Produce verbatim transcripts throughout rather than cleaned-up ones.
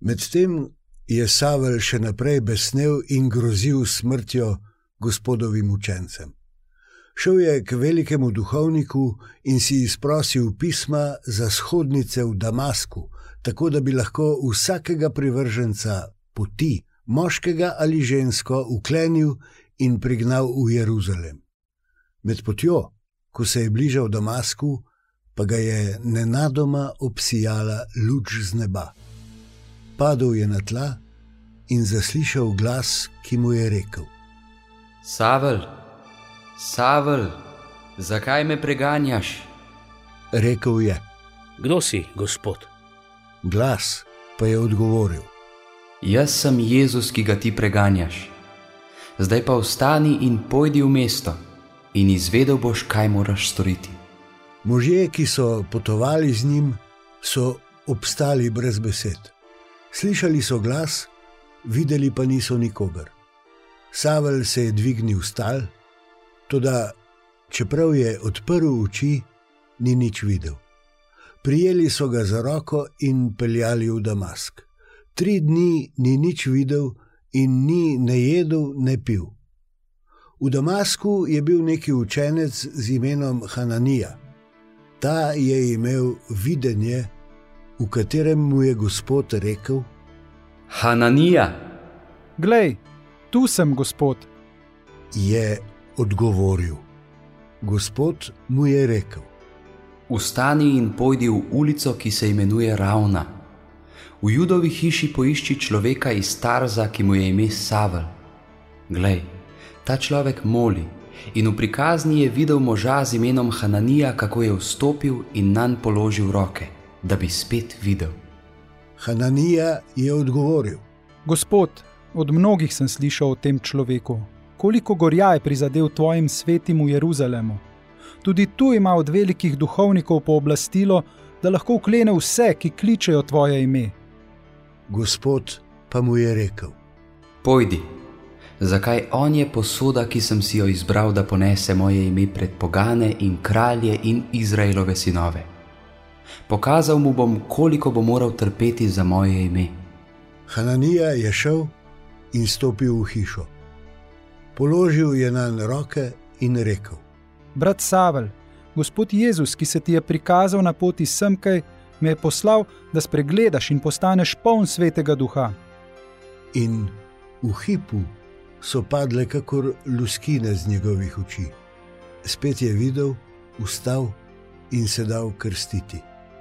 Medtem je Savel še naprej besnel in grozil smrtjo Gospodovim učencem. Šel je k velikemu duhovniku in si izprosil pisma za shodnice v Damasku, tako da bi lahko vsakega privrženca poti, moškega ali žensko, uklenil in prignal v Jeruzalem. Med potjo, ko se je bližal Damasku, pa ga je nenadoma obsijala luč z neba. Padel je na tla in zaslišal glas, ki mu je rekel: Savel, Savel, zakaj me preganjaš? Rekel je: Kdo si, Gospod? Glas pa je odgovoril: Jaz sem Jezus, ki ga ti preganjaš. Zdaj pa vstani in pojdi v mesto in izvedel boš, kaj moraš storiti. Možje, ki so potovali z njim, so obstali brez besed. Slišali so glas, videli pa niso nikogar. Savel se je dvignil s tal, toda čeprav je odprl oči, ni nič videl. Prijeli so ga za roko in peljali v Damask. Tri dni ni nič videl in ni ne jedel, ne pil. V Damasku je bil neki učenec z imenom Hananija. Ta je imel videnje, v katerem mu je Gospod rekel: Hananija! Glej, tu sem, Gospod. Je odgovoril. Gospod mu je rekel: Vstani in pojdi v ulico, ki se imenuje Ravna. V Judovi hiši poišči človeka iz Tarza, ki mu je ime Savel. Glej, ta človek moli in v prikazni je videl moža z imenom Hananija, kako je vstopil in nanj položil roke, da bi spet videl. Hananija je odgovoril: Gospod, od mnogih sem slišal o tem človeku, koliko gorja je prizadel tvojim svetim v Jeruzalemu. Tudi tu ima od velikih duhovnikov pooblastilo, da lahko uklene vse, ki kličejo tvoje ime. Gospod pa mu je rekel: Pojdi, zakaj on je posoda, ki sem si jo izbral, da ponese moje ime pred pogane in kralje in Izraelove sinove. Pokazal mu bom, koliko bo moral trpeti za moje ime. Hananija je šel in stopil v hišo. Položil je nanj roke in rekel: Brat Savel, Gospod Jezus, ki se ti je prikazal na poti semkaj, me je poslal, da spregledaš in postaneš poln svetega duha. In v hipu so padle kakor luskine z njegovih oči. Spet je videl, vstal in se dal krstiti.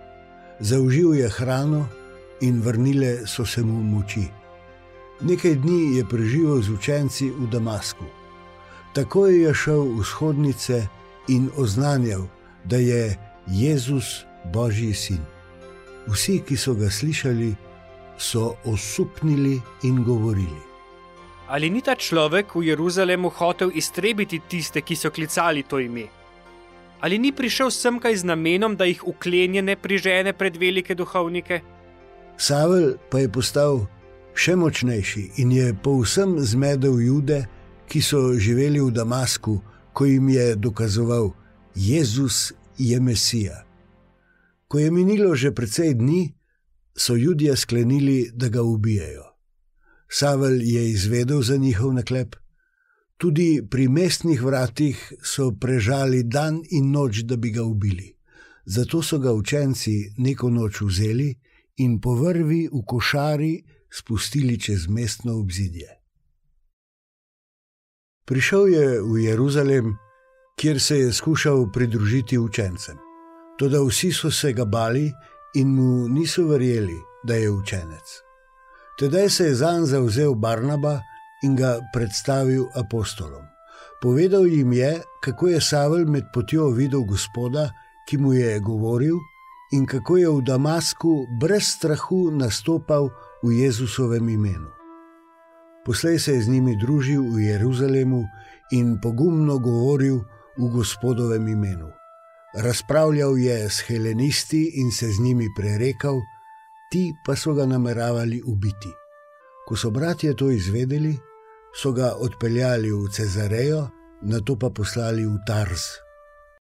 Zaužil je hrano in vrnile so se mu moči. Nekaj dni je preživel z učenci v Damasku. Takoj je šel v shodnice in oznanjal, da je Jezus Božji sin. Vsi, ki so ga slišali, so osupnili in govorili: Ali ni ta človek v Jeruzalemu hotel iztrebiti tiste, ki so klicali to ime? Ali ni prišel semkaj z namenom, da jih uklenjene prižene pred velike duhovnike? Savel pa je postal še močnejši in je povsem zmedel Jude, ki so živeli v Damasku, ko jim je dokazoval: Jezus je Mesija. Ko je minilo že precej dni, so Judje sklenili, da ga ubijejo. Savel je izvedel za njihov naklep. Tudi pri mestnih vratih so prežali dan in noč, da bi ga ubili. Zato so ga učenci neko noč vzeli in po vrvi v košari spustili čez mestno obzidje. Prišel je v Jeruzalem, kjer se je skušal pridružiti učencem. Toda vsi so se ga bali in mu niso verjeli, da je učenec. Tedaj se je zanj zavzel Barnaba in ga predstavil apostolom. Povedal jim je, kako je Savel med potjo videl Gospoda, ki mu je govoril, in kako je v Damasku brez strahu nastopal v Jezusovem imenu. Poslej se je z njimi družil v Jeruzalemu in pogumno govoril v Gospodovem imenu. Razpravljal je s helenisti in se z njimi prerekal, ti pa so ga nameravali ubiti. Ko so bratje to izvedeli, so ga odpeljali v Cezarejo, nato pa poslali v Tarz.